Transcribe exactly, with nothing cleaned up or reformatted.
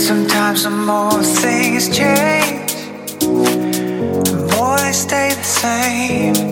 Sometimes the more things change, the more they stay the same.